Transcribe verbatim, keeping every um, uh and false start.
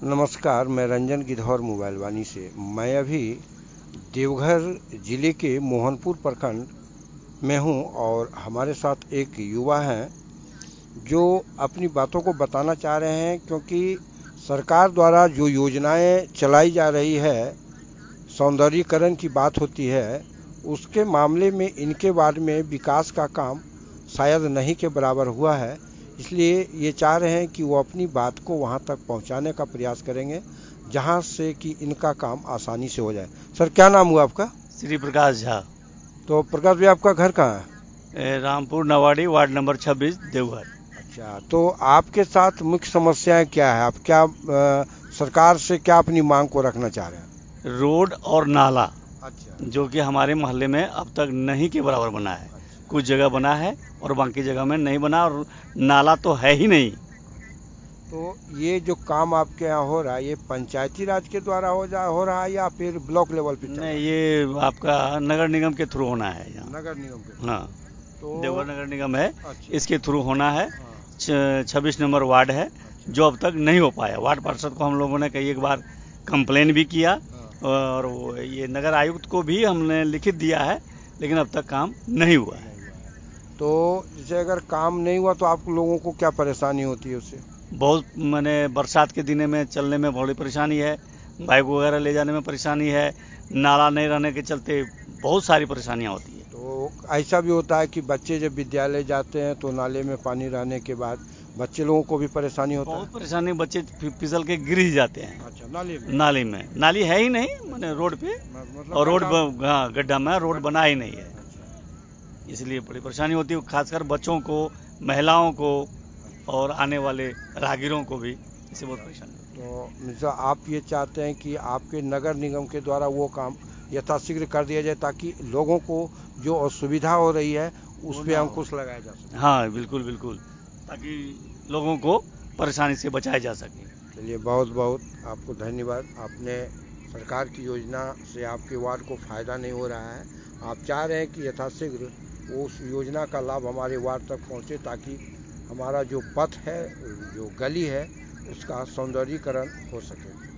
नमस्कार, मैं रंजन गिद्धौर मोबाइल वानी से। मैं अभी देवघर ज़िले के मोहनपुर प्रखंड में हूं और हमारे साथ एक युवा हैं जो अपनी बातों को बताना चाह रहे हैं, क्योंकि सरकार द्वारा जो योजनाएं चलाई जा रही है, सौंदर्यीकरण की बात होती है, उसके मामले में इनके वार्ड में विकास का काम शायद नहीं के बराबर हुआ है। इसलिए ये चाह रहे हैं कि वो अपनी बात को वहाँ तक पहुँचाने का प्रयास करेंगे जहाँ से कि इनका काम आसानी से हो जाए। सर, क्या नाम हुआ आपका? श्री प्रकाश झा। तो प्रकाश भाई, आपका घर कहाँ है? ए, रामपुर नवाड़ी, वार्ड नंबर छब्बीस, देवघर। अच्छा, तो आपके साथ मुख्य समस्याएं क्या है? आप क्या अ, सरकार से क्या अपनी मांग को रखना चाह रहे हैं? रोड और नाला, अच्छा। जो कि हमारे मोहल्ले में अब तक नहीं के बराबर बना है। अच्छा। कुछ जगह बना है और बाकी जगह में नहीं बना, और नाला तो है ही नहीं। तो ये जो काम आपके यहाँ हो रहा है, ये पंचायती राज के द्वारा हो जा हो रहा है या फिर ब्लॉक लेवल पे चल रहा नहीं, ये आपका नगर निगम के थ्रू होना है है? यहाँ। नगर निगम के। हाँ, तो देवघर नगर निगम है, अच्छा। इसके थ्रू होना है। हाँ। छब्बीस नंबर वार्ड है, अच्छा। जो अब तक नहीं हो पाया। वार्ड पार्षद को हम लोगों ने कई एक बार कंप्लेन भी किया, हाँ। और वो ये नगर आयुक्त को भी हमने लिखित दिया है, लेकिन अब तक काम नहीं हुआ है। नहीं हुआ है। तो जैसे अगर काम नहीं हुआ तो आप लोगों को क्या परेशानी होती है उससे? बहुत मैंने बरसात के दिने में चलने में बड़ी परेशानी है, बाइक वगैरह ले जाने में परेशानी है, नाला नहीं रहने के चलते बहुत सारी परेशानियां होती है। तो ऐसा भी होता है कि बच्चे जब विद्यालय जाते हैं तो नाले में पानी रहने के बाद बच्चे लोगों को भी परेशानी होता बहुत है? परेशानी, बच्चे फि- फिसल के गिर ही जाते हैं। अच्छा, नाले में? नाली में, नाली है ही नहीं, मैंने अच्छा। रोड पे, म- मतलब और रोड गड्ढा। ब- हाँ, गड्ढा में रोड गड्ढा। बना ही नहीं है। अच्छा। इसलिए बड़ी परेशानी होती है, खासकर बच्चों को, महिलाओं को, अच्छा। और आने वाले राहगीरों को भी इससे बहुत अच्छा। परेशानी होती है। तो मिर्जा, आप ये चाहते हैं कि आपके नगर निगम के द्वारा वो काम यथाशीघ्र कर दिया जाए ताकि लोगों को जो असुविधा हो रही है उस वो पे ना हो। अंकुश लगाया जा सके। हाँ, बिल्कुल बिल्कुल, ताकि लोगों को परेशानी से बचाया जा सके। चलिए, बहुत बहुत आपको धन्यवाद। आपने सरकार की योजना से आपके वार्ड को फ़ायदा नहीं हो रहा है, आप चाह रहे हैं कि यथाशीघ्र उस योजना का लाभ हमारे वार्ड तक पहुंचे ताकि हमारा जो पथ है, जो गली है, उसका सौंदर्यीकरण हो सके।